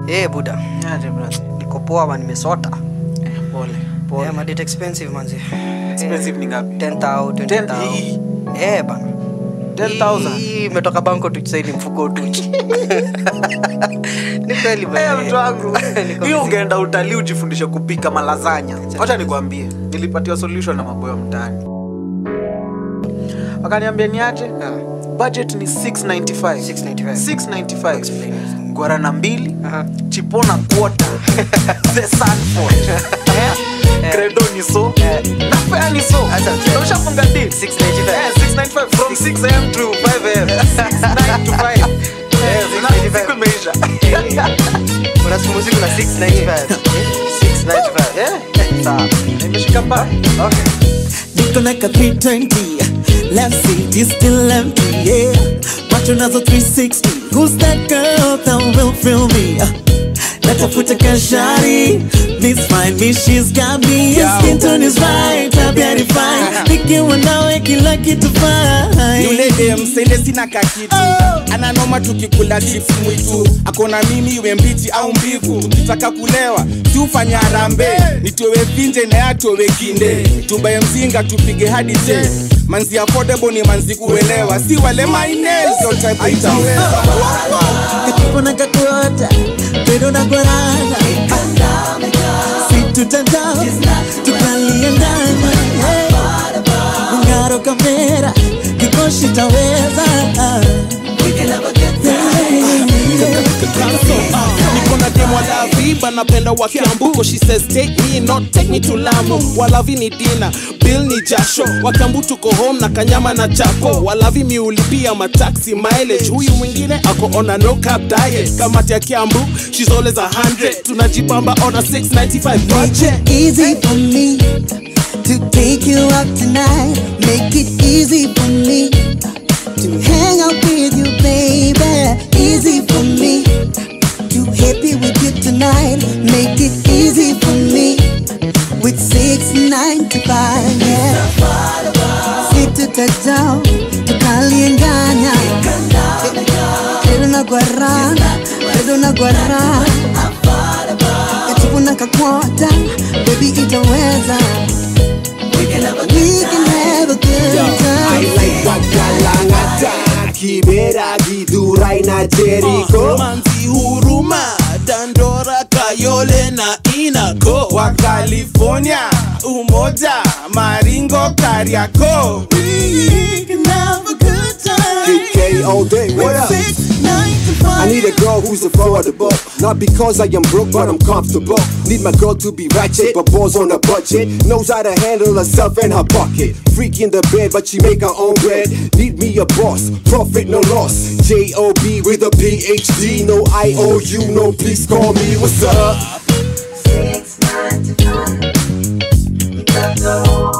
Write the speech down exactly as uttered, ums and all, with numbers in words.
Eh buda. Aje brother. Niko poa man, nimesota. Eh pole. Pole. Yeah, madit expensive manzi. Expensive ni ngapi? ten thousand, twenty thousand. Eh bana. ten thousand. Hii imetoka banko tuchisaidi mfuko tuchi. Ni kweli bana. Eh mtu wangu. Hiyo ungeenda utalii ujifundishe kupika malazanya. Acha nikwambie, nilipatiwa solution na maboyo mtaani. Wakaniambia niaje? Budget ni six ninety-five. six ninety-five. six ninety-five. Explain. Guarana mbili, Aha. chipona quarter. The Sanford. Eh? Credo ni so. Na fare ni so. Tosha funga deal. six ninety-five. Eh, six ninety-five from six a m to five a m six nine to five. Eh, siku imeisha. Unasumuzi kuna six ninety-five. six ninety-five. Eh? Sawa. Nimeshika pa. Okay. You connect a three twenty, left seat is still empty, yeah. Watch another three sixty, who's that girl that will feel me? Uh, let her put a kashari, please find me, she's got me. Your skin tone is right, I'm very fine. Thinking when now I can like it to find. Yule dem sende sina kakitu, ananoma tukikula chips mwitu. Akona mimi iwe mbichi au mbivu, tukitaka kulewa tufanya harambe. Nitowe finje na atowe kinde, tubaye mzinga tupige hadi je. Manzi affordable ni manzi kuelewa, si wale my nails your type haitaweza. Katipo na kakuota, pero na guarana. Si tutanda, tukalia ndani. Ngaro kamera, kikoshi taweza. Nikona demo la viba napenda wa Kiambu. She says take me not take me to Lamu. Walavi ni dina, bill ni jasho. Wa Kiambu tuko home na kanyama na chapo. Walavi mi ulipia mataxi mileage. Huyu mwingine ako on a no carb diet. Kama tia Kiambu, she's always a hundred. Tunajibamba on a six ninety-five budget. Easy for me to take you out tonight. Make it easy for me to hang out with you, baby. Easy for me to happy with you tonight. Make it easy for me with six ninety-five, yeah. Sit to touch down, to Kalianganya. Pero na guarana, pero na guarana. Katipo na kakwata, baby itaweza. We can have a good time. I like Wakalangata, Kibera, Gidurai na Jericho. Manzi huruma, Dandora, Kayole na Inako. Wa California, Umoja, Maringo, Kariako. We can have a good time. K K all day, what up? I need a girl who's affordable. Not because I am broke, but I'm comfortable. Need my girl to be ratchet, but balls on a budget. Knows how to handle herself and her pocket. Freak in the bed, but she make her own bread. Need me a boss, profit no loss. J O B with a P H D. No I O U, no please call me. What's up? six ninety-five.